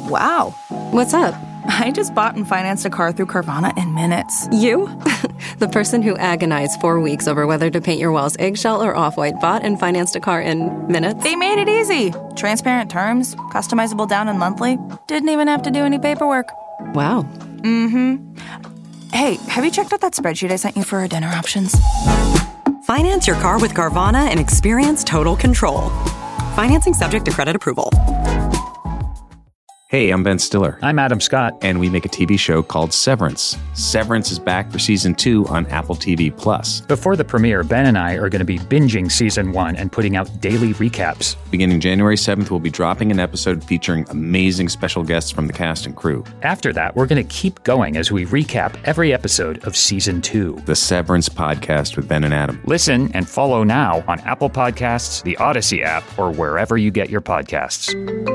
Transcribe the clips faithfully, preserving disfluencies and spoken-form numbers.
Wow. What's up? I just bought and financed a car through Carvana in minutes. You? The person who agonized four weeks over whether to paint your walls eggshell or off-white bought and financed a car in minutes? They made it easy. Transparent terms, customizable down and monthly. Didn't even have to do any paperwork. Wow. Mm-hmm. Hey, have you checked out that spreadsheet I sent you for our dinner options? Finance your car with Carvana and experience total control. Financing subject to credit approval. Hey, I'm Ben Stiller. I'm Adam Scott. And we make a T V show called Severance. Severance is back for season two on Apple T V Plus. Before the premiere, Ben and I are going to be binging season one and putting out daily recaps. Beginning January seventh, we'll be dropping an episode featuring amazing special guests from the cast and crew. After that, we're going to keep going as we recap every episode of season two. The Severance Podcast with Ben and Adam. Listen and follow now on Apple Podcasts, the Odyssey app, or wherever you get your podcasts.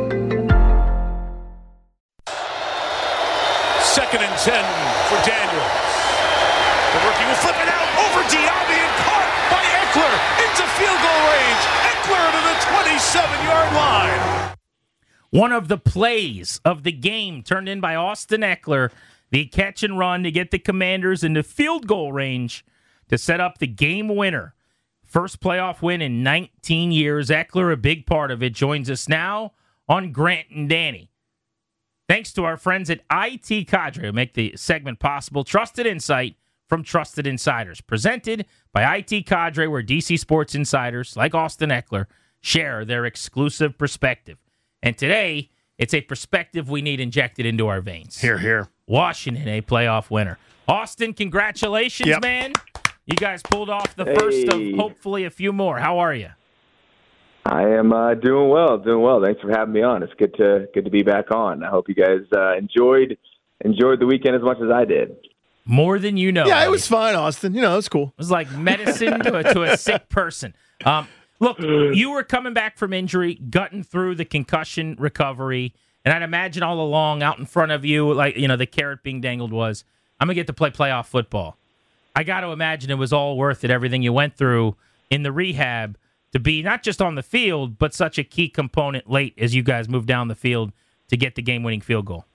Second and ten for Daniels. The rookie will flip it out over Diaby and caught by Eckler into field goal range. Eckler to the twenty-seven-yard line. One of the plays of the game turned in by Austin Eckler, the catch and run to get the Commanders into field goal range to set up the game winner. First playoff win in nineteen years. Eckler, a big part of it, joins us now on Grant and Danny. Thanks to our friends at I T Cadre who make the segment possible. Trusted insight from trusted insiders. Presented by I T Cadre, where D C sports insiders like Austin Eckler share their exclusive perspective. And today, it's a perspective we need injected into our veins. Here, here. Washington, a playoff winner. Austin, congratulations, yep. man. You guys pulled off the Hey. first of hopefully a few more. How are you? I am uh, doing well, doing well. Thanks for having me on. It's good to good to be back on. I hope you guys uh, enjoyed enjoyed the weekend as much as I did. More than you know. Yeah, buddy. it was fine, Austin. You know, it was cool. It was like medicine to, a, to a sick person. Um, look, you were coming back from injury, gutting through the concussion recovery, and I'd imagine all along out in front of you, like, you know, the carrot being dangled was, I'm going to get to play playoff football. I got to imagine it was all worth it, everything you went through in the rehab, to be not just on the field, but such a key component late as you guys move down the field to get the game-winning field goal.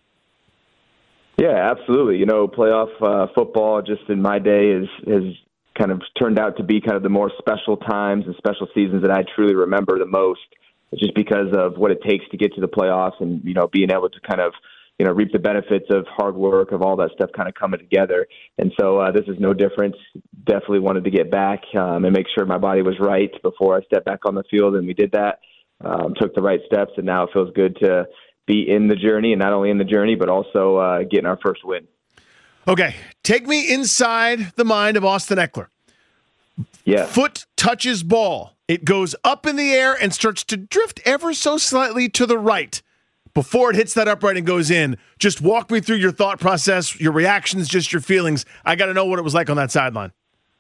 Yeah, absolutely. You know, playoff uh, football just in my day is has kind of turned out to be kind of the more special times and special seasons that I truly remember the most, just because of what it takes to get to the playoffs and, you know, being able to kind of, you know, reap the benefits of hard work, of all that stuff kind of coming together. And so uh, this is no different. Definitely wanted to get back um, and make sure my body was right before I stepped back on the field, and we did that. Um, took the right steps, and now it feels good to be in the journey, and not only in the journey, but also uh, getting our first win. Okay, take me inside the mind of Austin Eckler. Yeah. Foot touches ball. It goes up in the air and starts to drift ever so slightly to the right before it hits that upright and goes in. Just walk me through your thought process, your reactions, just your feelings. I got to know what it was like on that sideline.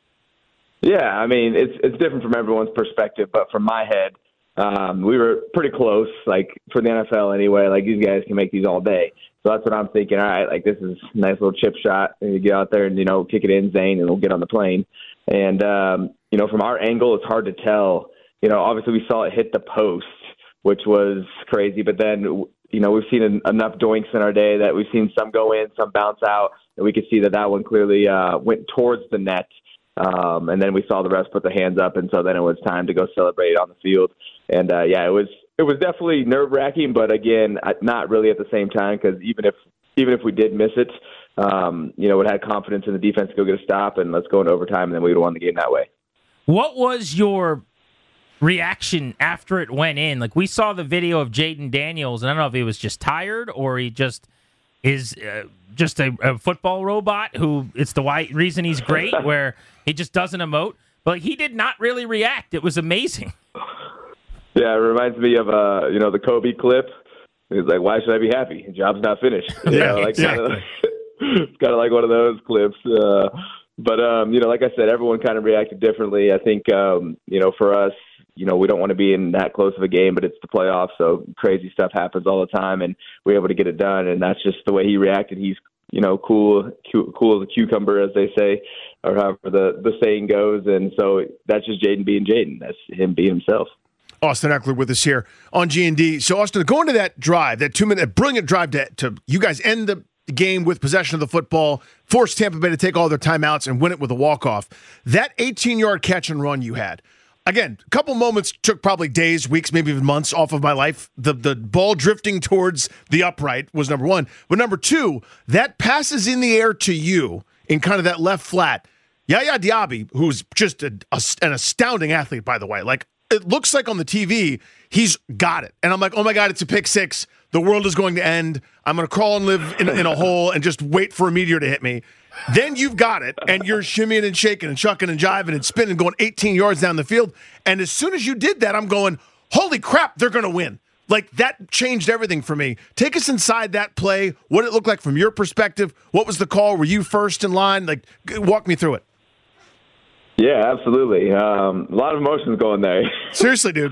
Yeah, I mean, it's it's different from everyone's perspective, but from my head, um, we were pretty close, like, for the N F L anyway. Like, these guys can make these all day. So that's what I'm thinking. All right, like, this is a nice little chip shot. And you get out there and, you know, kick it in, Zane, and we'll get on the plane. And, um, you know, from our angle, it's hard to tell. You know, obviously we saw it hit the post, which was crazy. But then, you know, we've seen en- enough doinks in our day that we've seen some go in, some bounce out. And we could see that that one clearly uh, went towards the net. Um, and then we saw the rest put the hands up, and so then it was time to go celebrate on the field. And uh, yeah, it was it was definitely nerve wracking, but again, not really at the same time, because even if even if we did miss it, um, you know, we had confidence in the defense to go get a stop, and let's go into overtime, and then we would have won the game that way. What was your reaction after it went in? Like, we saw the video of Jaden Daniels, and I don't know if he was just tired or he just is uh, just a, a football robot who it's the why, reason he's great, where he just doesn't emote. But like, he did not really react. It was amazing. Yeah, it reminds me of uh, you know, the Kobe clip. He's like, "Why should I be happy? The job's not finished." You Yeah, know, like, exactly. Kinda, it's kind of like one of those clips. Uh, but um, you know, like I said, everyone kind of reacted differently. I think um, you know, for us, you know, we don't want to be in that close of a game, but it's the playoffs, so crazy stuff happens all the time, and we're able to get it done. And that's just the way he reacted. He's, you know, cool, cool, cool as a cucumber, as they say, or however the, the saying goes. And so that's just Jaden being Jaden. That's him being himself. Austin Ekeler with us here on G and D. So, Austin, going to that drive, that two-minute, that brilliant drive to, to you guys end the game with possession of the football, force Tampa Bay to take all their timeouts and win it with a walk-off. That eighteen-yard catch and run you had, again, a couple moments took probably days, weeks, maybe even months off of my life. The the ball drifting towards the upright was number one. But number two, that passes in the air to you in kind of that left flat. Yaya Diaby, who's just a, a, an astounding athlete, by the way. Like, it looks like on the T V, he's got it. And I'm like, oh my God, it's a pick six. The world is going to end. I'm going to crawl and live in, in a hole and just wait for a meteor to hit me. Then you've got it, and you're shimmying and shaking and chucking and jiving and spinning, going eighteen yards down the field. And as soon as you did that, I'm going, holy crap, they're going to win. Like, that changed everything for me. Take us inside that play. What did it look like from your perspective? What was the call? Were you first in line? Like, walk me through it. Yeah, absolutely. Um, a lot of emotions going there. Seriously, dude.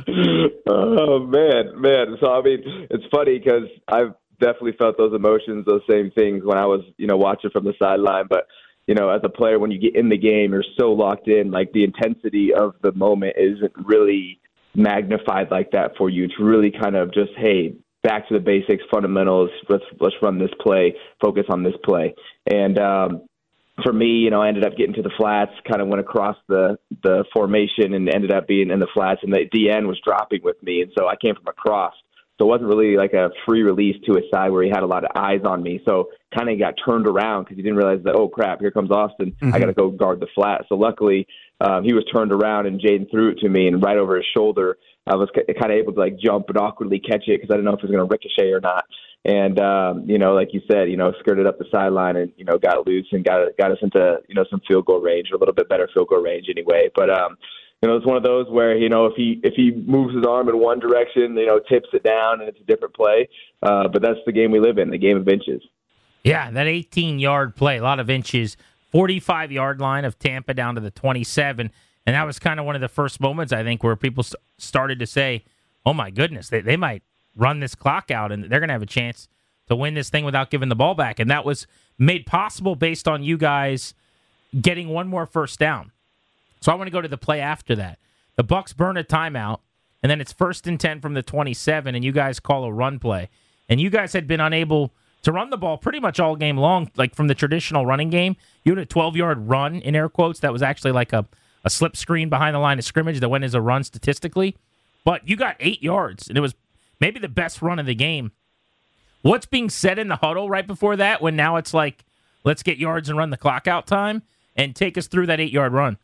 Oh, man, man. So, I mean, it's funny because I've definitely felt those emotions, those same things when I was, you know, watching from the sideline. But, you know, as a player, when you get in the game, you're so locked in. Like, the intensity of the moment isn't really magnified like that for you. It's really kind of just, hey, back to the basics, fundamentals. Let's let's run this play, focus on this play. And um, for me, you know, I ended up getting to the flats, kind of went across the the formation and ended up being in the flats, and the D N was dropping with me, and so I came from across. So it wasn't really like a free release to his side where he had a lot of eyes on me. So kind of got turned around because he didn't realize that, oh, crap, here comes Austin. Mm-hmm. I got to go guard the flat. So luckily um, he was turned around and Jaden threw it to me, and right over his shoulder, I was kind of able to like jump and awkwardly catch it because I didn't know if it was going to ricochet or not. And, um, you know, like you said, you know, skirted up the sideline and, you know, got loose and got got us into, you know, some field goal range, or a little bit better field goal range anyway. But, um, you know, it's one of those where, you know, if he if he moves his arm in one direction, you know, tips it down and it's a different play. Uh, but that's the game we live in, the game of inches. Yeah, that eighteen-yard play, a lot of inches, forty-five-yard line of Tampa down to the twenty-seven. And that was kind of one of the first moments, I think, where people st- started to say, oh, my goodness, they, they might run this clock out and they're going to have a chance to win this thing without giving the ball back. And that was made possible based on you guys getting one more first down. So I want to go to the play after that. The Bucs burn a timeout, and then it's first and ten from the twenty-seven, and you guys call a run play. And you guys had been unable to run the ball pretty much all game long, like from the traditional running game. You had a twelve-yard run, in air quotes, that was actually like a, a slip screen behind the line of scrimmage that went as a run statistically. But you got eight yards, and it was maybe the best run of the game. What's being said in the huddle right before that when now it's like, let's get yards and run the clock out time? And take us through that eight-yard run.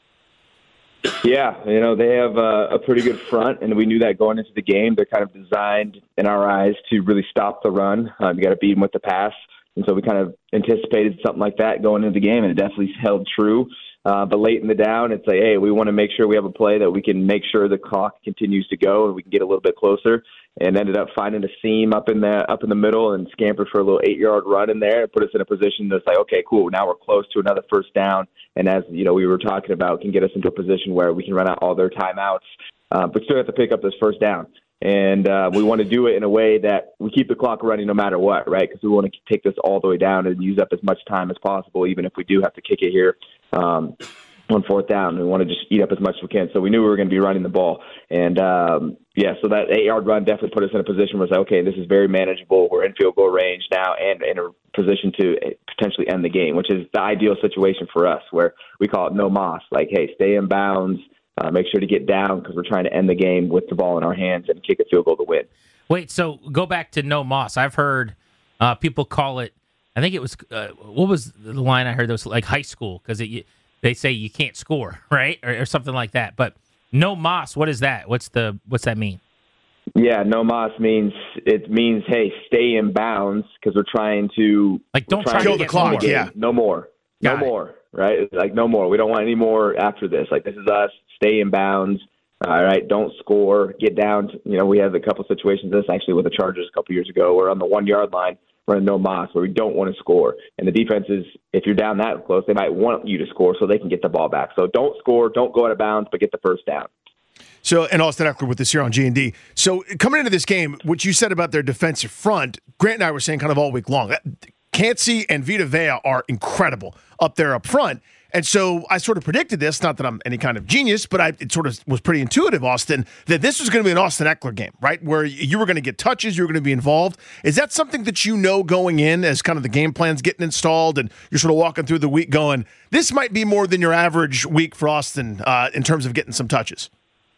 Yeah, you know, they have a, a pretty good front, and we knew that going into the game. They're kind of designed, in our eyes, to really stop the run. Um, you got to beat them with the pass. And so we kind of anticipated something like that going into the game, and it definitely held true. Uh, but late in the down, it's like, hey, we want to make sure we have a play that we can make sure the clock continues to go and we can get a little bit closer. And ended up finding a seam up in the up in the middle and scampered for a little eight-yard run in there and put us in a position that's like, okay, cool, now we're close to another first down. And as you know, we were talking about, can get us into a position where we can run out all their timeouts, uh, but still have to pick up this first down. And uh, we want to do it in a way that we keep the clock running no matter what, right? Because we want to take this all the way down and use up as much time as possible, even if we do have to kick it here um, on fourth down. We want to just eat up as much as we can. So we knew we were going to be running the ball. And, um, yeah, so that eight-yard run definitely put us in a position where it's like, okay, this is very manageable. We're in field goal range now and in a position to potentially end the game, which is the ideal situation for us, where we call it no moss. Like, hey, stay in bounds. Uh, make sure to get down because we're trying to end the game with the ball in our hands and kick a field goal to win. Wait, so go back to no moss. I've heard uh, people call it, I think it was, uh, what was the line I heard that was like high school? Because they say you can't score, right? Or, or something like that. But no moss, what is that? What's the what's that mean? Yeah, no moss means, it means, hey, stay in bounds because we're trying to. Like, don't try to kill the clock, yeah. No more. No Got it. more. Right? It's like, no more. We don't want any more after this. Like, this is us. Stay in bounds. All right, don't score. Get down. To, you know, we had a couple situations, this actually with the Chargers a couple years ago, where on the one-yard line, we're in no moss, where we don't want to score. And the defense is, if you're down that close, they might want you to score so they can get the ball back. So don't score, don't go out of bounds, but get the first down. So, and Austin Ekeler with us here on G and D. So, coming into this game, what you said about their defensive front, Grant and I were saying kind of all week long, Kancey and Vita Vea are incredible up there up front. And so I sort of predicted this, not that I'm any kind of genius, but I, it sort of was pretty intuitive, Austin, that this was going to be an Austin Ekeler game, right? Where you were going to get touches, you were going to be involved. Is that something that you know going in as kind of the game plan's getting installed and you're sort of walking through the week going, this might be more than your average week for Austin uh, in terms of getting some touches?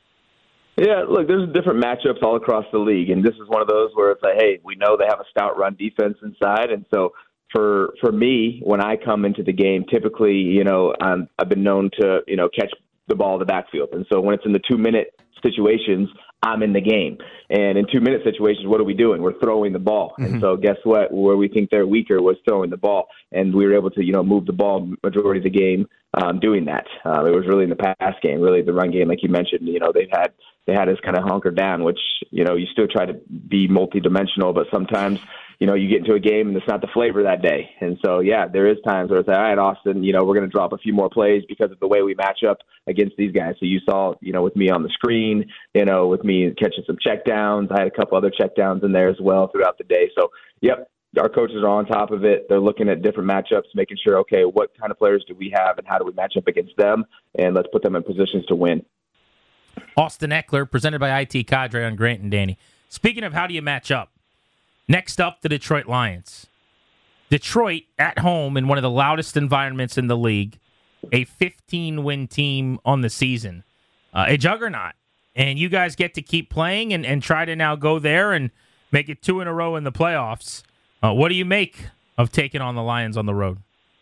Yeah, look, there's different matchups all across the league, and this is one of those where it's like, hey, we know they have a stout run defense inside, and so For for me, when I come into the game, typically, you know, I'm, I've been known to, you know, catch the ball in the backfield. And so when it's in the two-minute situations, I'm in the game. And in two-minute situations, what are we doing? We're throwing the ball. Mm-hmm. And so guess what? Where we think they're weaker was throwing the ball. And we were able to, you know, move the ball majority of the game um, doing that. Uh, it was really in the pass game, really the run game, like you mentioned. You know, they've had they had us kind of hunkered down, which, you know, you still try to be multidimensional, but sometimes – you know, you get into a game and it's not the flavor that day. And so, yeah, there is times where it's like, all right, Austin, you know, we're going to drop a few more plays because of the way we match up against these guys. So you saw, you know, with me on the screen, you know, with me catching some checkdowns. I had a couple other checkdowns in there as well throughout the day. So, yep, our coaches are on top of it. They're looking at different matchups, making sure, okay, what kind of players do we have and how do we match up against them? And let's put them in positions to win. Austin Ekeler, presented by I T Cadre on Grant and Danny. Speaking of how do you match up, next up, the Detroit Lions. Detroit at home in one of the loudest environments in the league, a fifteen-win team on the season, uh, a juggernaut. And you guys get to keep playing and, and try to now go there and make it two in a row in the playoffs. Uh, what do you make of taking on the Lions on the road?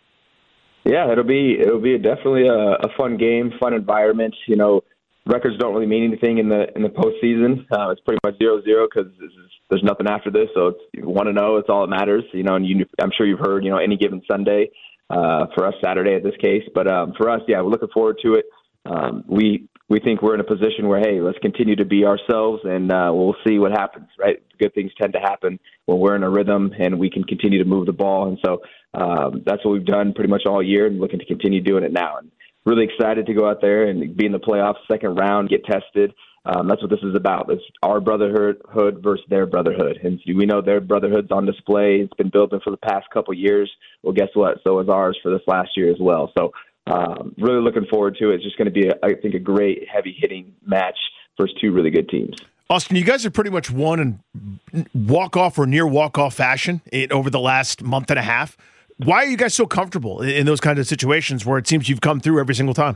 Yeah, it'll be it'll be definitely a, a fun game, fun environment. You know, records don't really mean anything in the in the postseason. Uh, it's pretty much zero zero because there's nothing after this. So it's one to know. It's all that matters. You know, and you, I'm sure you've heard. You know, any given Sunday uh, for us, Saturday at this case. But um, for us, yeah, we're looking forward to it. Um, we we think we're in a position where, hey, let's continue to be ourselves, and uh, we'll see what happens. Right, good things tend to happen when we're in a rhythm, and we can continue to move the ball. And so um, that's what we've done pretty much all year, and looking to continue doing it now. And really excited to go out there and be in the playoffs, second round, get tested. Um, that's what this is about. It's our brotherhood versus their brotherhood. And we know their brotherhood's on display. It's been building for the past couple of years. Well, guess what? So is ours for this last year as well. So um, really looking forward to it. It's just going to be, a, I think, a great heavy-hitting match versus two really good teams. Austin, you guys have pretty much won in walk-off or near walk-off fashion it, over the last month and a half. Why are you guys so comfortable in those kinds of situations where it seems you've come through every single time?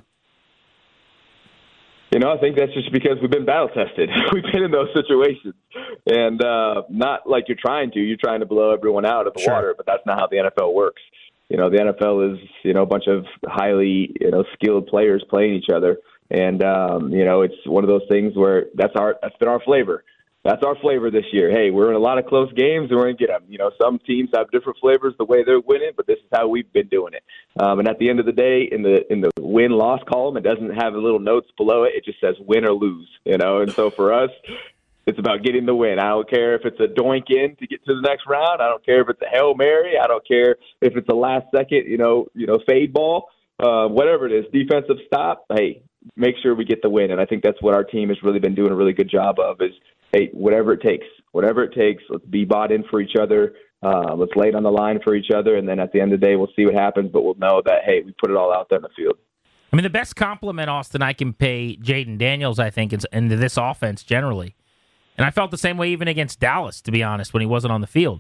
You know, I think that's just because we've been battle tested. We've been in those situations, and uh, not like you're trying to. You're trying to blow everyone out of the sure. water, but that's not how the N F L works. You know, the N F L is, you know, a bunch of highly, you know, skilled players playing each other, and um, you know, it's one of those things where that's our that's been our flavor. That's our flavor this year. Hey, we're in a lot of close games, and we're going to get them. You know, some teams have different flavors the way they're winning, but this is how we've been doing it. Um, and at the end of the day, in the in the win-loss column, it doesn't have little notes below it. It just says win or lose, you know. And so for us, it's about getting the win. I don't care if it's a doink in to get to the next round. I don't care if it's a Hail Mary. I don't care if it's a last-second, you know, you know, fade ball, uh, whatever it is, defensive stop. Hey, make sure we get the win. And I think that's what our team has really been doing a really good job of is, hey, whatever it takes, whatever it takes, let's be bought in for each other. Uh, let's lay it on the line for each other. And then at the end of the day, we'll see what happens, but we'll know that, hey, we put it all out there in the field. I mean, the best compliment, Austin, I can pay Jaden Daniels, I think, into this offense generally. And I felt the same way even against Dallas, to be honest, when he wasn't on the field.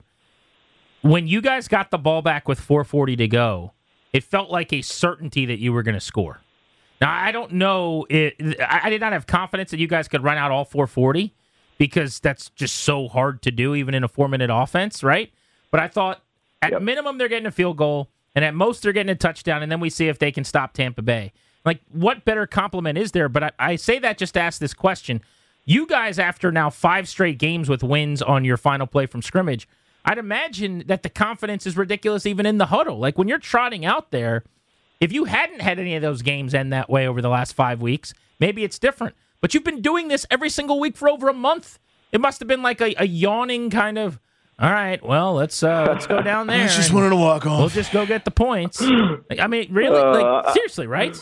When you guys got the ball back with four forty to go, it felt like a certainty that you were going to score. Now, I don't know. It, I did not have confidence that you guys could run out all four forty. Because that's just so hard to do, even in a four-minute offense, right? But I thought, at yep. minimum, they're getting a field goal, and at most, they're getting a touchdown, and then we see if they can stop Tampa Bay. Like, what better compliment is there? But I, I say that just to ask this question. You guys, after now five straight games with wins on your final play from scrimmage, I'd imagine that the confidence is ridiculous even in the huddle. Like, when you're trotting out there, if you hadn't had any of those games end that way over the last five weeks, maybe it's different. But you've been doing this every single week for over a month. It must have been like a, a yawning kind of, all right, well, let's uh, let's go down there. I just wanted to walk off. We'll just go get the points. Like, I mean, really? Uh, like, seriously, right?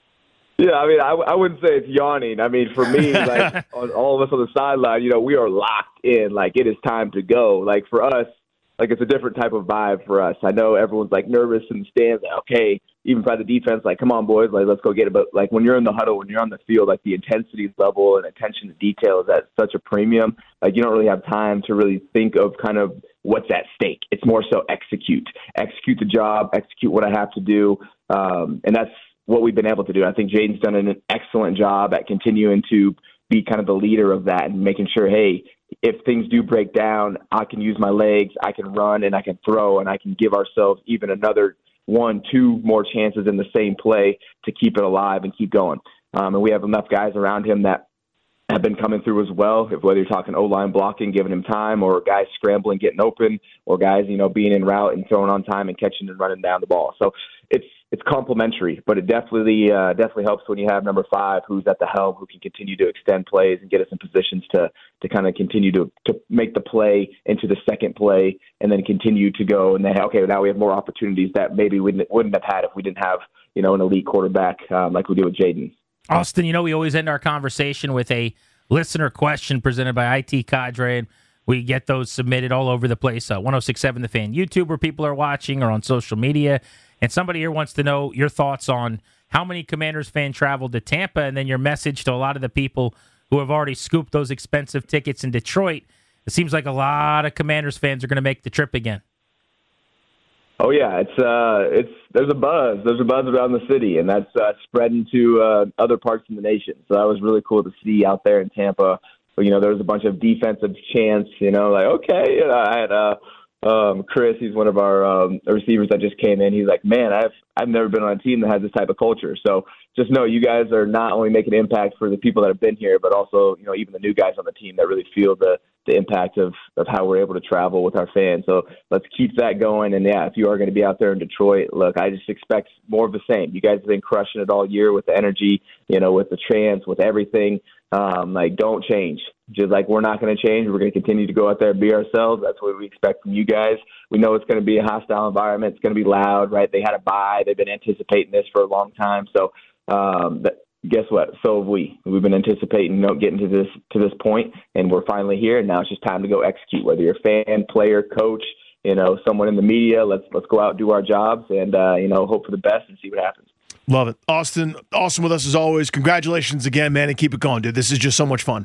Yeah, I mean, I, I wouldn't say it's yawning. I mean, for me, like on, all of us on the sideline, you know, we are locked in. Like, it is time to go. Like, for us, like it's a different type of vibe for us. I know everyone's like nervous in the stands. Like, okay, even by the defense, like, come on, boys, like let's go get it. But like when you're in the huddle, when you're on the field, like the intensity level and attention to detail is at such a premium. Like you don't really have time to really think of kind of what's at stake. It's more so execute, execute the job, execute what I have to do, um, and that's what we've been able to do. I think Jaden's done an excellent job at continuing to be kind of the leader of that and making sure, hey, if things do break down, I can use my legs, I can run, and I can throw, and I can give ourselves even another one, two more chances in the same play to keep it alive and keep going. Um, and we have enough guys around him that have been coming through as well, if whether you're talking O-line blocking, giving him time, or guys scrambling, getting open, or guys, you know, being en route and throwing on time and catching and running down the ball. So it's it's complementary, but it definitely uh, definitely helps when you have number five who's at the helm, who can continue to extend plays and get us in positions to to kind of continue to, to make the play into the second play and then continue to go. And then, okay, now we have more opportunities that maybe we wouldn't have had if we didn't have, you know, an elite quarterback um, like we do with Jaden. Austin, you know, we always end our conversation with a listener question presented by I T Cadre, and we get those submitted all over the place. Uh, ten sixty-seven The Fan YouTube, where people are watching, or on social media. And somebody here wants to know your thoughts on how many Commanders fans traveled to Tampa, and then your message to a lot of the people who have already scooped those expensive tickets in Detroit. It seems like a lot of Commanders fans are going to make the trip again. Oh yeah, it's uh, it's there's a buzz. There's a buzz around the city, and that's uh, spreading to uh, other parts of the nation. So that was really cool to see out there in Tampa. You know, there was a bunch of defensive chants. You know, like okay, and I had uh, um, Chris. He's one of our um, receivers that just came in. He's like, man, I've I've never been on a team that has this type of culture. So just know you guys are not only making an impact for the people that have been here, but also, you know, even the new guys on the team that really feel the the impact of, of how we're able to travel with our fans. So let's keep that going. And yeah, if you are going to be out there in Detroit, look, I just expect more of the same. You guys have been crushing it all year with the energy, you know, with the chants, with everything. Um, like, don't change. Just like, we're not going to change. We're going to continue to go out there and be ourselves. That's what we expect from you guys. We know it's going to be a hostile environment. It's going to be loud, right? They had a bye. They've been anticipating this for a long time. So, um, but guess what? So have we. We've been anticipating, you know, getting to this to this point, and we're finally here. And now it's just time to go execute. Whether you're a fan, player, coach, you know, someone in the media, let's let's go out and do our jobs, and uh, you know, hope for the best and see what happens. Love it, Austin. Awesome with us as always. Congratulations again, man, and keep it going, dude. This is just so much fun.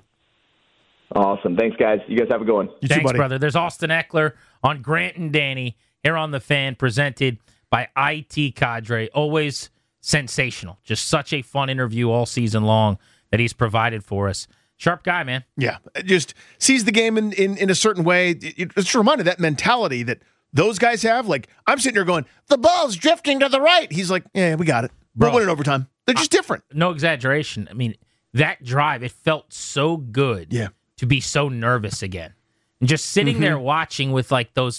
Awesome. Thanks, guys. You guys have a good one. You Thanks, too, buddy. brother. There's Austin Ekeler on Grant and Danny here on The Fan, presented by I T Cadre. Always sensational. Just such a fun interview all season long that he's provided for us. Sharp guy, man. Yeah, just sees the game in, in, in a certain way. It, it's a reminder of that mentality that those guys have. Like, I'm sitting here going, the ball's drifting to the right. He's like, yeah, we got it. We'll win it overtime. They're just I, different. No exaggeration. I mean, that drive, it felt so good yeah. to be so nervous again. And just sitting mm-hmm. there watching with, like, those...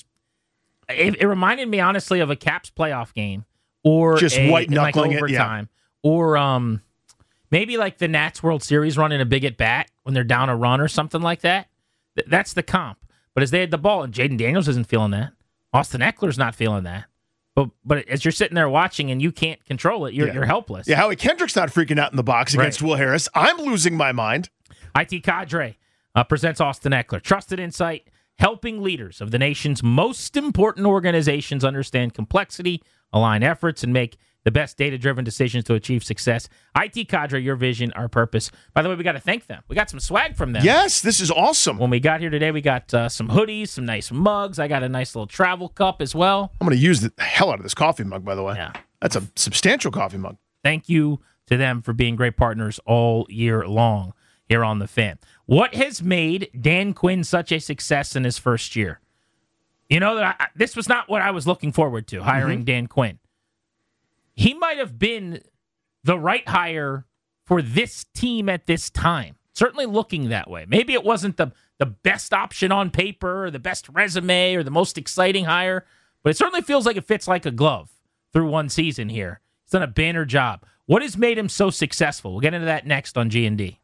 It, it reminded me, honestly, of a Caps playoff game. Or just a, white knuckling like overtime, it, yeah. or um, maybe like the Nats World Series running a big at bat when they're down a run or something like that. Th- that's the comp. But as they had the ball, and Jaden Daniels isn't feeling that, Austin Ekeler's not feeling that. But but as you're sitting there watching and you can't control it, you're yeah. you're helpless. Yeah, Howie Kendrick's not freaking out in the box against right. Will Harris. I'm losing my mind. I T Cadre uh, presents Austin Ekeler, trusted insight, helping leaders of the nation's most important organizations understand complexity, align efforts, and make the best data-driven decisions to achieve success. I T Cadre, your vision, our purpose. By the way, we got to thank them. We got some swag from them. Yes, this is awesome. When we got here today, we got uh, some hoodies, some nice mugs. I got a nice little travel cup as well. I'm going to use the hell out of this coffee mug, by the way. Yeah. That's a substantial coffee mug. Thank you to them for being great partners all year long here on The Fan. What has made Dan Quinn such a success in his first year? You know, that I, this was not what I was looking forward to, hiring mm-hmm. Dan Quinn. He might have been the right hire for this team at this time. Certainly looking that way. Maybe it wasn't the, the best option on paper or the best resume or the most exciting hire, but it certainly feels like it fits like a glove through one season here. He's done a banner job. What has made him so successful? We'll get into that next on G and D.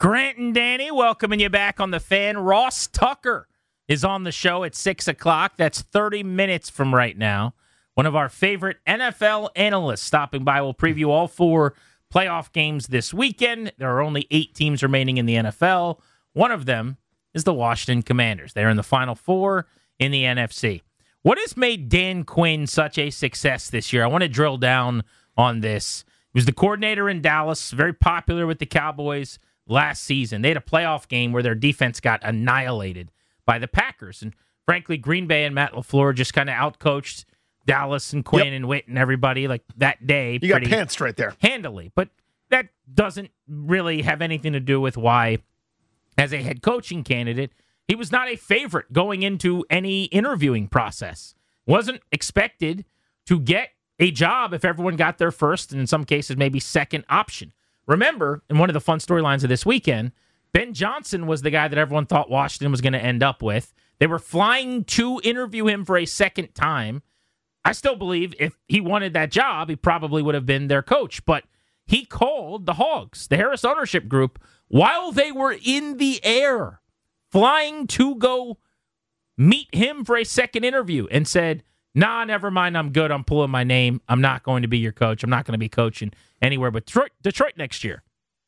Grant and Danny welcoming you back on the Fan. Ross Tucker is on the show at six o'clock. That's thirty minutes from right now. One of our favorite N F L analysts stopping by. We'll preview all four playoff games this weekend. There are only eight teams remaining in the N F L. One of them is the Washington Commanders. They're in the Final Four in the N F C. What has made Dan Quinn such a success this year? I want to drill down on this. He was the coordinator in Dallas, very popular with the Cowboys last season. They had a playoff game where their defense got annihilated by the Packers. And frankly, Green Bay and Matt LaFleur just kind of outcoached Dallas and Quinn yep. and Witt and everybody like that day. You got pantsed right there. Handily. But that doesn't really have anything to do with why, as a head coaching candidate, he was not a favorite going into any interviewing process. Wasn't expected to get a job if everyone got their first and in some cases maybe second option. Remember, in one of the fun storylines of this weekend, Ben Johnson was the guy that everyone thought Washington was going to end up with. They were flying to interview him for a second time. I still believe if he wanted that job, he probably would have been their coach. But he called the Hogs, the Harris ownership group, while they were in the air, flying to go meet him for a second interview, and said, nah, never mind, I'm good. I'm pulling my name. I'm not going to be your coach. I'm not going to be coaching anywhere but Detroit, Detroit next year.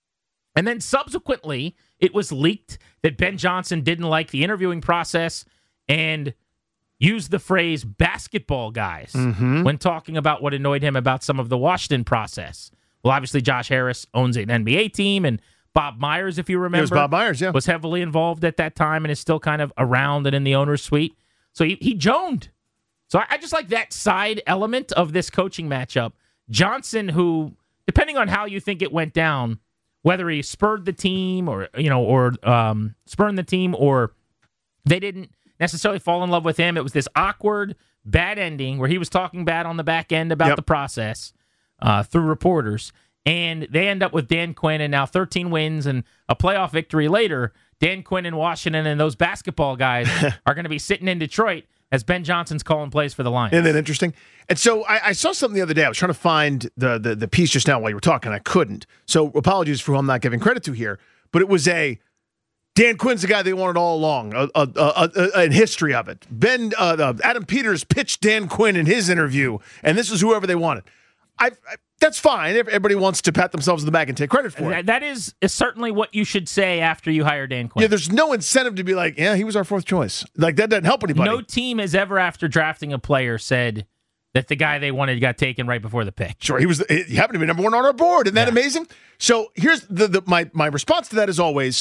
And then subsequently, it was leaked that Ben Johnson didn't like the interviewing process and used the phrase basketball guys mm-hmm. when talking about what annoyed him about some of the Washington process. Well, obviously, Josh Harris owns an N B A team, and Bob Myers, if you remember, it was Bob Myers, yeah. was heavily involved at that time and is still kind of around and in the owner's suite. So he, he joned. So I, I just like that side element of this coaching matchup. Johnson, who, depending on how you think it went down, whether he spurred the team or, you know, or um, spurned the team or they didn't necessarily fall in love with him. It was this awkward, bad ending where he was talking bad on the back end about yep. the process uh, through reporters. And they end up with Dan Quinn, and now thirteen wins and a playoff victory later, Dan Quinn in Washington and those basketball guys are going to be sitting in Detroit as Ben Johnson's calling plays for the Lions. Isn't that interesting? And so I, I saw something the other day. I was trying to find the, the the piece just now while you were talking. I couldn't. So apologies for who I'm not giving credit to here. But it was a Dan Quinn's the guy they wanted all along, a, a, a, a, a history of it. Ben uh, uh, Adam Peters pitched Dan Quinn in his interview, and this is whoever they wanted. I, I That's fine. Everybody wants to pat themselves on the back and take credit for it. That is, is certainly what you should say after you hire Dan Quinn. Yeah, there's no incentive to be like, yeah, he was our fourth choice. Like, that doesn't help anybody. No team has ever, after drafting a player, said that the guy they wanted got taken right before the pick. Sure, he was. He happened to be number one on our board. Isn't that yeah. amazing? So here's the, the my my response to that is always,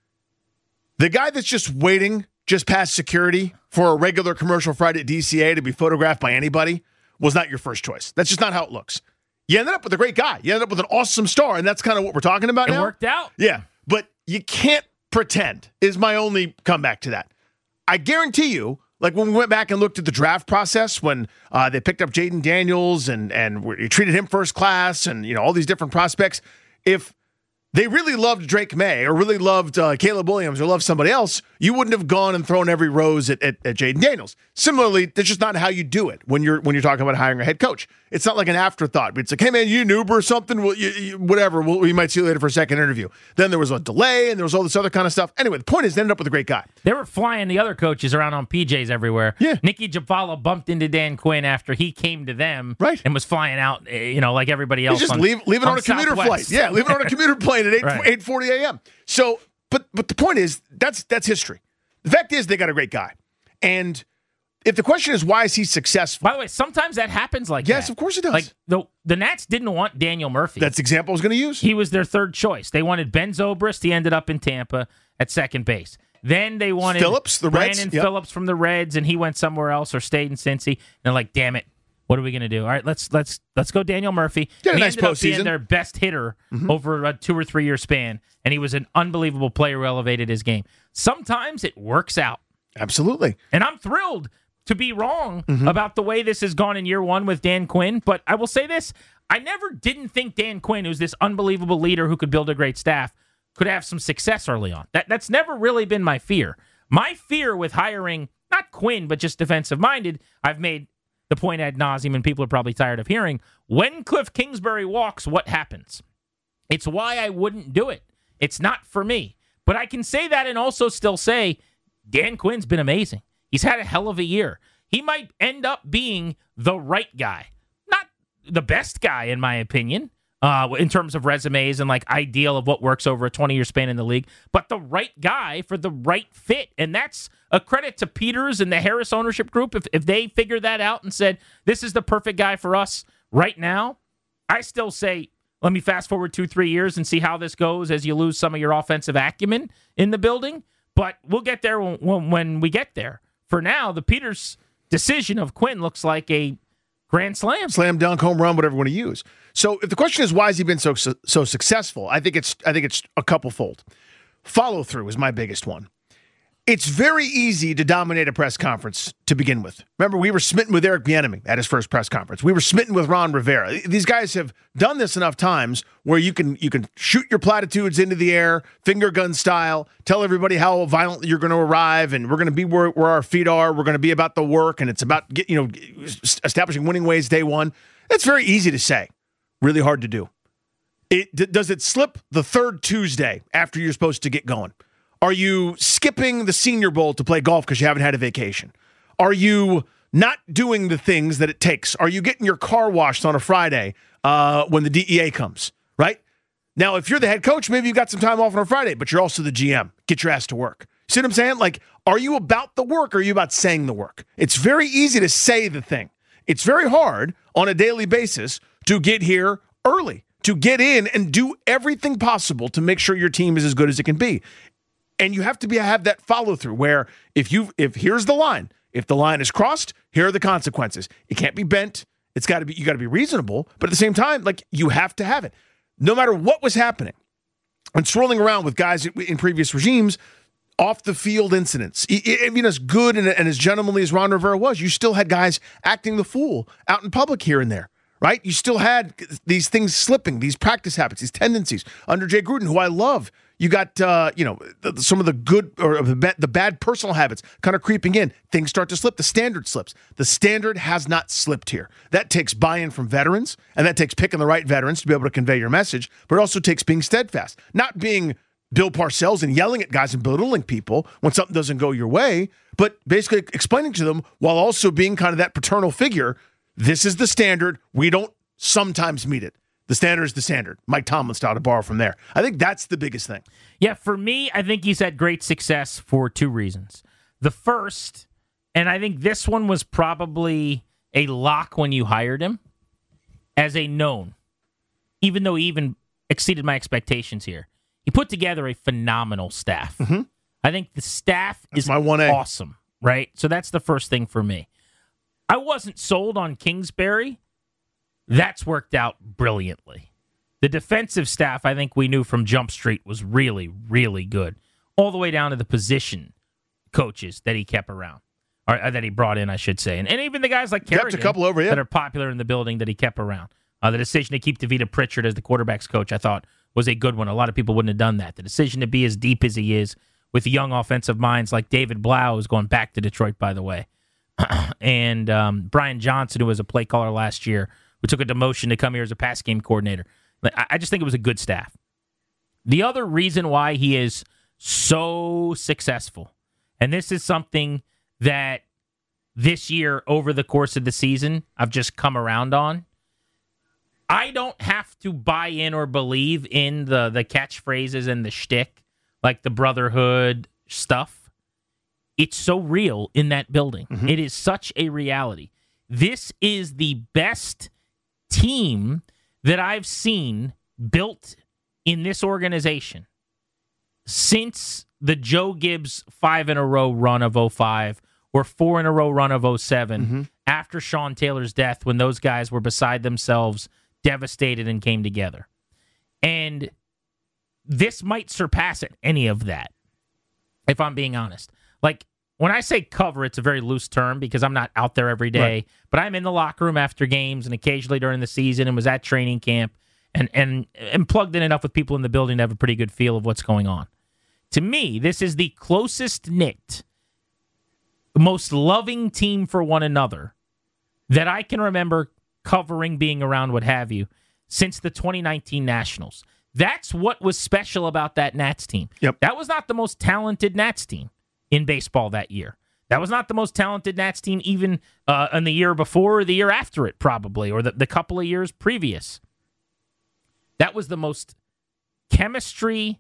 the guy that's just waiting just past security for a regular commercial Friday at D C A to be photographed by anybody was not your first choice. That's just not how it looks. You ended up with a great guy. You ended up with an awesome star, and that's kind of what we're talking about it now. It worked out. Yeah, but you can't pretend is my only comeback to that. I guarantee you, like when we went back and looked at the draft process, when uh, they picked up Jaden Daniels and and we treated him first class and, you know, all these different prospects, if they really loved Drake May or really loved uh, Caleb Williams or loved somebody else, you wouldn't have gone and thrown every rose at, at, at Jaden Daniels. Similarly, that's just not how you do it when you're when you're talking about hiring a head coach. It's not like an afterthought. It's like, hey, man, you noob or something, well, you, you, whatever. We'll, we might see you later for a second interview. Then there was a delay, and there was all this other kind of stuff. Anyway, the point is they ended up with a great guy. They were flying the other coaches around on P Js everywhere. Yeah. Nicky Jhabvala bumped into Dan Quinn after he came to them right. and was flying out, you know, like everybody else. You just on, leave, leave it on, on a commuter Southwest. flight. Yeah, leave it on a commuter plane at eight, right. eight forty a.m. So, but but the point is, that's that's history. The fact is, they got a great guy. And if the question is, why is he successful? By the way, sometimes that happens like yes, that. of course it does. Like the, the Nats didn't want Daniel Murphy. That's the example I was going to use. He was their third choice. They wanted Ben Zobrist. He ended up in Tampa at second base. Then they wanted Phillips, the Reds. Brandon yep. Phillips from the Reds, and he went somewhere else or stayed in Cincy. And they're like, damn it, what are we going to do? All right, let's let's let's go Daniel Murphy. He had a he nice ended up postseason. being their best hitter mm-hmm. over a two or three year span, and he was an unbelievable player who elevated his game. Sometimes it works out. Absolutely. And I'm thrilled to be wrong mm-hmm. about the way this has gone in year one with Dan Quinn. But I will say this. I never didn't think Dan Quinn, who's this unbelievable leader who could build a great staff, could have some success early on. That That's never really been my fear. My fear with hiring, not Quinn, but just defensive-minded, I've made the point ad nauseum, and people are probably tired of hearing, when Cliff Kingsbury walks, what happens? It's why I wouldn't do it. It's not for me. But I can say that and also still say Dan Quinn's been amazing. He's had a hell of a year. He might end up being the right guy. Not the best guy, in my opinion, uh, in terms of resumes and like ideal of what works over a twenty-year span in the league, but the right guy for the right fit. And that's a credit to Peters and the Harris ownership group. If, if they figured that out and said, this is the perfect guy for us right now, I still say, let me fast forward two, three years and see how this goes as you lose some of your offensive acumen in the building. But we'll get there when, when, when we get there. For now, the Peters decision of Quinn looks like a grand slam. Slam dunk, home run, whatever you want to use. So if the question is why has he been so so successful, I think it's I think it's a couple fold. Follow through is my biggest one. It's very easy to dominate a press conference to begin with. Remember, we were smitten with Eric Bieniemy at his first press conference. We were smitten with Ron Rivera. These guys have done this enough times where you can you can shoot your platitudes into the air, finger gun style, tell everybody how violently you're going to arrive, and we're going to be where, where our feet are. We're going to be about the work, and it's about get, you know establishing winning ways day one. It's very easy to say, really hard to do. It d- does it slip the third Tuesday after you're supposed to get going? Are you skipping the Senior Bowl to play golf because you haven't had a vacation? Are you not doing the things that it takes? Are you getting your car washed on a Friday uh, when the D E A comes, right? Now, if you're the head coach, maybe you've got some time off on a Friday, but you're also the G M. Get your ass to work. See what I'm saying? Like, are you about the work or are you about saying the work? It's very easy to say the thing. It's very hard on a daily basis to get here early, to get in and do everything possible to make sure your team is as good as it can be. And you have to be have that follow through where if you if here's the line, if the line is crossed, here are the consequences. It can't be bent. It's got to be you got to be reasonable, but at the same time, like you have to have it. No matter what was happening, and swirling around with guys in previous regimes, off the field incidents. I mean, as good and, and as gentlemanly as Ron Rivera was, you still had guys acting the fool out in public here and there. Right? You still had these things slipping, these practice habits, these tendencies. Under Jay Gruden, who I love, you got uh, you know the, some of the good or the bad, the bad personal habits kind of creeping in. Things start to slip. The standard slips. The standard has not slipped here. That takes buy-in from veterans, and that takes picking the right veterans to be able to convey your message. But it also takes being steadfast, not being Bill Parcells and yelling at guys and belittling people when something doesn't go your way, but basically explaining to them while also being kind of that paternal figure. This is the standard. We don't sometimes meet it. The standard is the standard. Mike Tomlin style to borrow from there. I think that's the biggest thing. Yeah, for me, I think he's had great success for two reasons. The first, and I think this one was probably a lock when you hired him, as a known, even though he even exceeded my expectations here. He put together a phenomenal staff. Mm-hmm. I think the staff that's is my one A. awesome, right? So that's the first thing for me. I wasn't sold on Kingsbury. That's worked out brilliantly. The defensive staff, I think we knew from Jump Street, was really, really good. All the way down to the position coaches that he kept around, or uh, that he brought in, I should say. And, and even the guys like Kerrigan a couple over, yeah. that are popular in the building that he kept around. Uh, the decision to keep Davita Pritchard as the quarterback's coach, I thought, was a good one. A lot of people wouldn't have done that. The decision to be as deep as he is with young offensive minds like David Blau, who's going back to Detroit, by the way. and um, Brian Johnson, who was a play caller last year, who took a demotion to come here as a pass game coordinator. I, I just think it was a good staff. The other reason why he is so successful, and this is something that this year, over the course of the season, I've just come around on. I don't have to buy in or believe in the, the catchphrases and the shtick, like the brotherhood stuff. It's so real in that building. Mm-hmm. It is such a reality. This is the best team that I've seen built in this organization since the Joe Gibbs five in a row run of oh five or four in a row run of oh seven mm-hmm. after Sean Taylor's death, when those guys were beside themselves, devastated, and came together. And this might surpass it, any of that, if I'm being honest. Like, when I say cover, it's a very loose term because I'm not out there every day, right. But I'm in the locker room after games and occasionally during the season and was at training camp and, and, and plugged in enough with people in the building to have a pretty good feel of what's going on. To me, this is the closest knit, most loving team for one another that I can remember covering, being around, what have you, since the twenty nineteen Nationals. That's what was special about that Nats team. Yep. That was not the most talented Nats team in baseball that year. That was not the most talented Nats team even uh, in the year before or the year after it, probably, or the, the couple of years previous. That was the most chemistry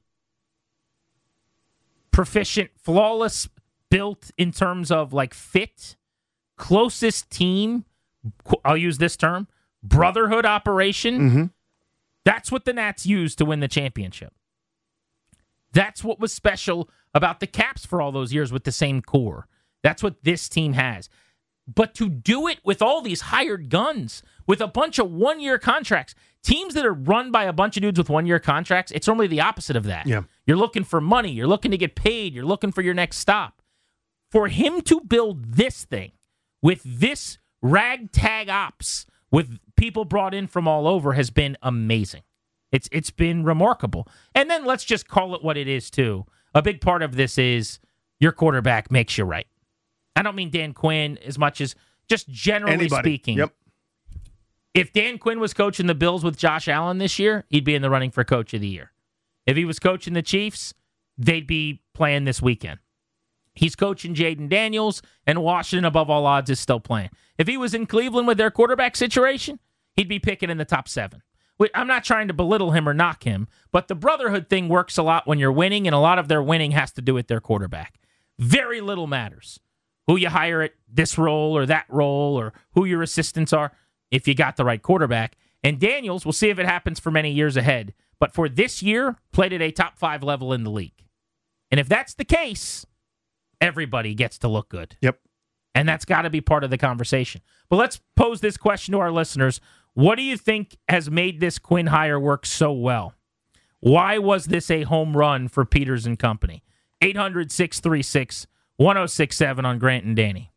proficient, flawless, built in terms of like fit, closest team. I'll use this term, brotherhood operation. Mm-hmm. That's what the Nats used to win the championship. That's what was special about the Caps for all those years with the same core. That's what this team has. But to do it with all these hired guns, with a bunch of one-year contracts, teams that are run by a bunch of dudes with one-year contracts, it's normally the opposite of that. Yeah. You're looking for money. You're looking to get paid. You're looking for your next stop. For him to build this thing with this ragtag ops, with people brought in from all over, has been amazing. It's It's been remarkable. And then let's just call it what it is, too. A big part of this is your quarterback makes you right. I don't mean Dan Quinn as much as just generally Anybody. speaking. Yep. If Dan Quinn was coaching the Bills with Josh Allen this year, he'd be in the running for Coach of the Year. If he was coaching the Chiefs, they'd be playing this weekend. He's coaching Jaden Daniels, and Washington, above all odds, is still playing. If he was in Cleveland with their quarterback situation, he'd be picking in the top seven. I'm not trying to belittle him or knock him, but the brotherhood thing works a lot when you're winning, and a lot of their winning has to do with their quarterback. Very little matters who you hire at this role or that role or who your assistants are if you got the right quarterback. And Daniels, we'll see if it happens for many years ahead, but for this year, played at a top five level in the league. And if that's the case, everybody gets to look good. Yep. And that's got to be part of the conversation. But let's pose this question to our listeners. What do you think has made this Quinn hire work so well? Why was this a home run for Peters and company? eight hundred, six three six, one oh six seven on Grant and Danny.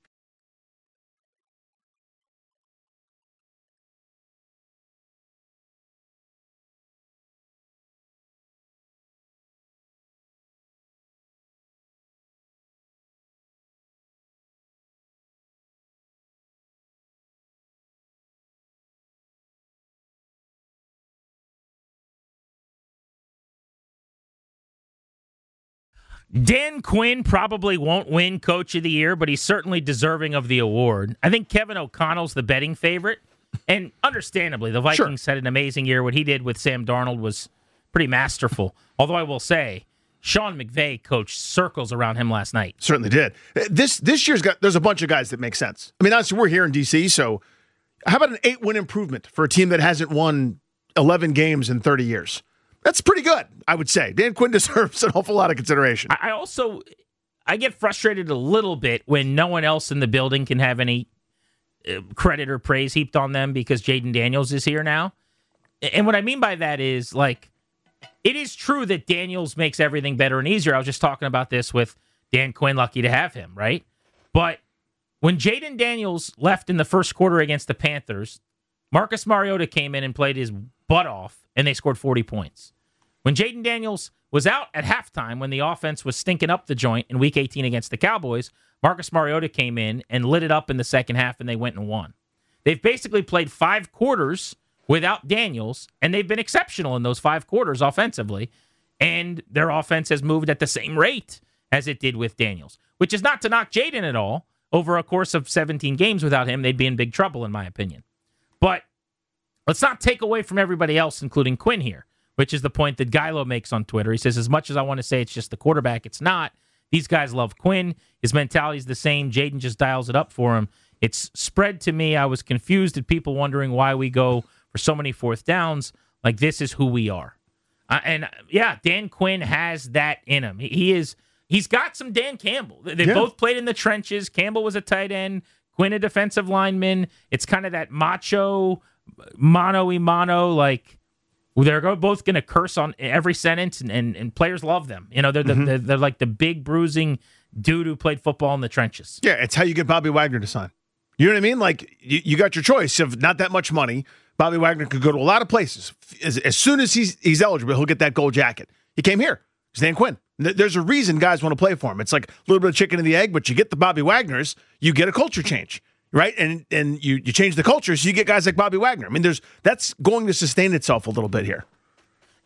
Dan Quinn probably won't win Coach of the Year, but he's certainly deserving of the award. I think Kevin O'Connell's the betting favorite, and understandably, the Vikings Sure. had an amazing year. What he did with Sam Darnold was pretty masterful. Although I will say, Sean McVay coached circles around him last night. Certainly did. This this year's got, there's a bunch of guys that make sense. I mean, honestly, we're here in D C, so how about an eight-win improvement for a team that hasn't won eleven games in thirty years? That's pretty good, I would say. Dan Quinn deserves an awful lot of consideration. I also, I get frustrated a little bit when no one else in the building can have any uh, credit or praise heaped on them because Jaden Daniels is here now. And what I mean by that is, like, it is true that Daniels makes everything better and easier. I was just talking about this with Dan Quinn, lucky to have him, right? But when Jaden Daniels left in the first quarter against the Panthers, Marcus Mariota came in and played his butt off, and they scored forty points. When Jaden Daniels was out at halftime, when the offense was stinking up the joint in Week eighteen against the Cowboys, Marcus Mariota came in and lit it up in the second half, and they went and won. They've basically played five quarters without Daniels, and they've been exceptional in those five quarters offensively, and their offense has moved at the same rate as it did with Daniels, which is not to knock Jaden at all. Over a course of seventeen games without him, they'd be in big trouble, in my opinion. But let's not take away from everybody else, including Quinn here, which is the point that Gilo makes on Twitter. He says, as much as I want to say it's just the quarterback, it's not. These guys love Quinn. His mentality is the same. Jaden just dials it up for him. It's spread to me. I was confused at people wondering why we go for so many fourth downs. Like, this is who we are. Uh, and, yeah, Dan Quinn has that in him. He, he is, he's got some Dan Campbell. They Yeah. both played in the trenches. Campbell was a tight end. Quinn a defensive lineman. It's kind of that macho, mano-y-mano, like, they're both going to curse on every sentence, and, and, and players love them. You know, they're, the, Mm-hmm. they're they're like the big bruising dude who played football in the trenches. Yeah, it's how you get Bobby Wagner to sign. You know what I mean? Like, you, you got your choice of not that much money. Bobby Wagner could go to a lot of places. As, as soon as he's he's eligible, he'll get that gold jacket. He came here. It's Dan Quinn. There's a reason guys want to play for him. It's like a little bit of chicken and the egg, but you get the Bobby Wagners, you get a culture change, right? And and you, you change the culture, so you get guys like Bobby Wagner. I mean, there's that's going to sustain itself a little bit here.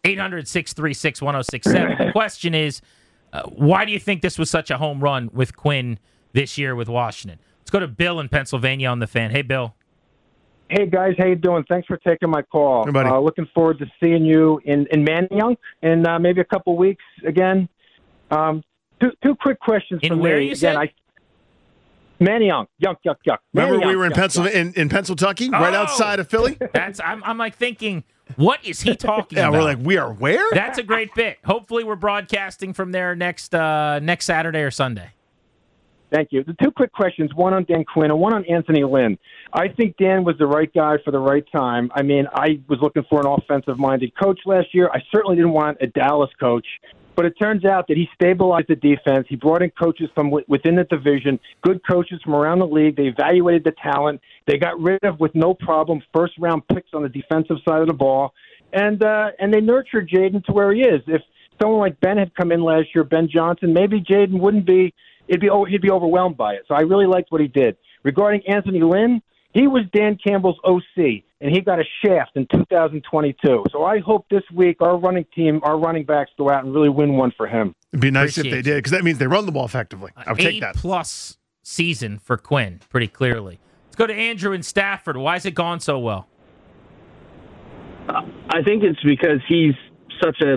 eight hundred, six three six, one oh six seven. The question is, uh, why do you think this was such a home run with Quinn this year with Washington? Let's go to Bill in Pennsylvania on the Fan. Hey, Bill. Hey, guys. How you doing? Thanks for taking my call. Hey, buddy. Uh, looking forward to seeing you in, in Manayunk in uh, maybe a couple weeks again. Um, two, two quick questions In from where me. you Again, said? I Manayunk. Yuck, yuck, yuck. Remember Manayunk, we were in yuck, Pennsylvania, in, in Pennsylvania, right Oh! outside of Philly? That's I'm, I'm like thinking, what is he talking Yeah, about? we're like, we are where? That's a great bit. Hopefully, we're broadcasting from there next uh, next Saturday or Sunday. Thank you. The two quick questions, one on Dan Quinn and one on Anthony Lynn. I think Dan was the right guy for the right time. I mean, I was looking for an offensive-minded coach last year. I certainly didn't want a Dallas coach. But it turns out that he stabilized the defense. He brought in coaches from w- within the division, good coaches from around the league. They evaluated the talent. They got rid of, with no problem, first-round picks on the defensive side of the ball. And uh, and they nurtured Jaden to where he is. If someone like Ben had come in last year, Ben Johnson, maybe Jaden wouldn't be it'd be he'd be overwhelmed by it. So I really liked what he did. Regarding Anthony Lynn, he was Dan Campbell's O C, and he got a shaft in two thousand twenty-two. So I hope this week our running team, our running backs go out and really win one for him. It'd be nice Appreciate if they did, because that means they run the ball effectively. I would take that. A-plus season for Quinn, pretty clearly. Let's go to Andrew in Stafford. Why has it gone so well? I think it's because he's such a,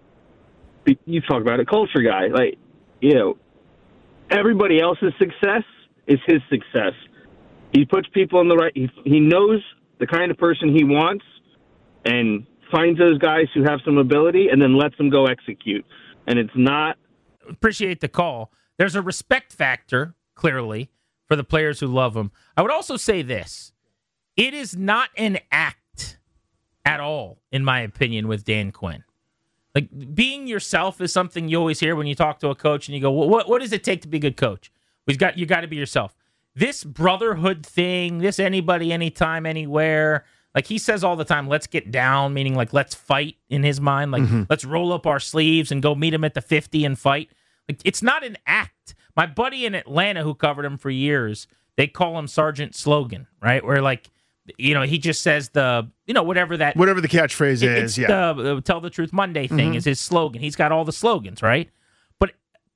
you talk about a culture guy. Like, you know, everybody else's success is his success. He puts people in the right, he, he knows the kind of person he wants and finds those guys who have some ability and then lets them go execute. And it's not. Appreciate the call. There's a respect factor, clearly, for the players who love him. I would also say this. It is not an act at all, in my opinion, with Dan Quinn. Like, being yourself is something you always hear when you talk to a coach and you go, well, what, what does it take to be a good coach? We've got, you got to be yourself. This brotherhood thing, this anybody, anytime, anywhere, like he says all the time, let's get down, meaning like let's fight in his mind. Like, mm-hmm. let's roll up our sleeves and go meet him at the fifty and fight. Like, it's not an act. My buddy in Atlanta who covered him for years, they call him Sergeant Slogan, right? Where like, you know, he just says the, you know, whatever that. Whatever the catchphrase it, is, it's yeah. The uh, Tell the Truth Monday thing mm-hmm. is his slogan. He's got all the slogans, right? But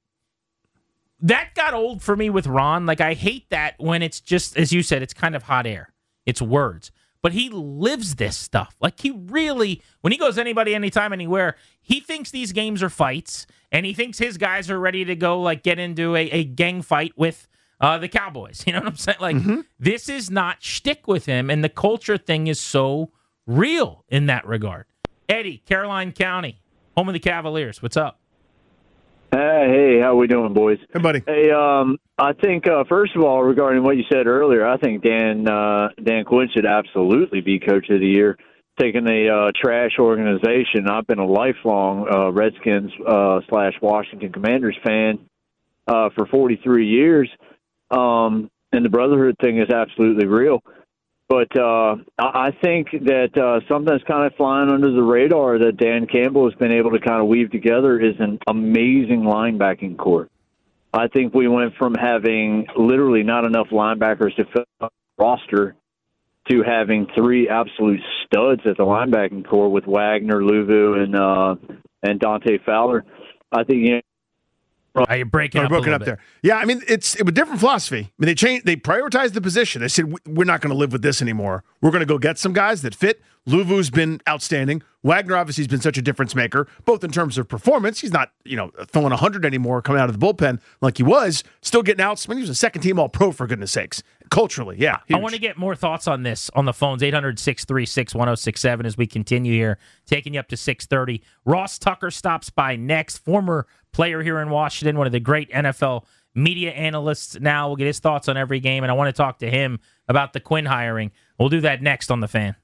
that got old for me with Ron. Like, I hate that when it's just, as you said, it's kind of hot air. It's words. But he lives this stuff. Like, he really, when he goes anybody, anytime, anywhere, he thinks these games are fights, and he thinks his guys are ready to go, like, get into a, a gang fight with uh, the Cowboys. You know what I'm saying? Like, mm-hmm. this is not shtick with him, and the culture thing is so real in that regard. Eddie, Caroline County, home of the Cavaliers. What's up? Uh, hey, how we doing, boys? Hey, buddy. Hey, um, I think uh, first of all, regarding what you said earlier, I think Dan uh, Dan Quinn should absolutely be Coach of the Year. Taking a uh, trash organization, I've been a lifelong uh, Redskins uh, slash Washington Commanders fan uh, for forty-three years, um, and the brotherhood thing is absolutely real. But uh, I think that uh, something that's kind of flying under the radar that Dan Campbell has been able to kind of weave together is an amazing linebacking core. I think we went from having literally not enough linebackers to fill the roster to having three absolute studs at the linebacking core with Wagner, Luvu, and uh, and Dante Fowler. I think, you know, Are you breaking oh, up broken a up little bit. there? Yeah, I mean it's it was different philosophy. I mean they changed, they prioritized the position. They said we're not going to live with this anymore. We're going to go get some guys that fit. Luvu's been outstanding. Wagner obviously has been such a difference maker, both in terms of performance. He's not you know throwing a hundred anymore, coming out of the bullpen like he was. Still getting outs. I mean, he was a second team All Pro for goodness sakes. Culturally, yeah. Huge. I want to get more thoughts on this on the phones. eight hundred, six three six, one oh six seven as we continue here, taking you up to six thirty. Ross Tucker stops by next. Former player here in Washington, one of the great N F L media analysts now. We'll get his thoughts on every game, and I want to talk to him about the Quinn hiring. We'll do that next on The Fan.